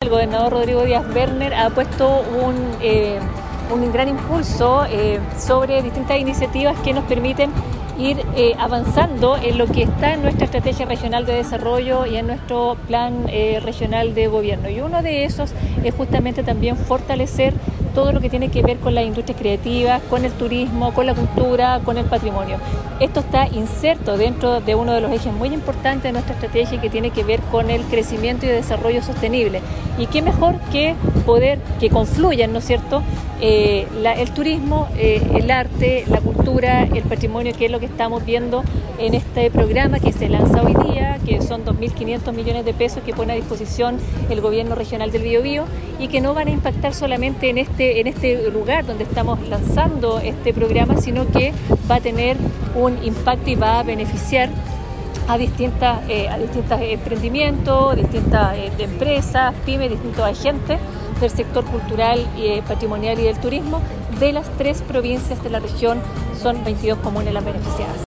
el gobernador Rodrigo Díaz Werner ha puesto un gran impulso sobre distintas iniciativas que nos permiten ir avanzando en lo que está en nuestra estrategia regional de desarrollo y en nuestro plan regional de gobierno. Y uno de esos es justamente también fortalecer todo lo que tiene que ver con las industrias creativas, con el turismo, con la cultura, con el patrimonio. Esto está inserto dentro de uno de los ejes muy importantes de nuestra estrategia que tiene que ver con el crecimiento y desarrollo sostenible. Y qué mejor que poder que confluyan, ¿no es cierto?, el turismo, el arte, la cultura, el patrimonio, que es lo que estamos viendo en este programa que se lanza hoy día, que son 2.500 millones de pesos que pone a disposición el gobierno regional del Biobío y que no van a impactar solamente en este lugar donde estamos lanzando este programa, sino que va a tener un impacto y va a beneficiar a distintas emprendimientos, distintas empresas, pymes, distintos agentes del sector cultural, patrimonial y del turismo de las 3 provincias de la región. Son 22 comunes las beneficiadas.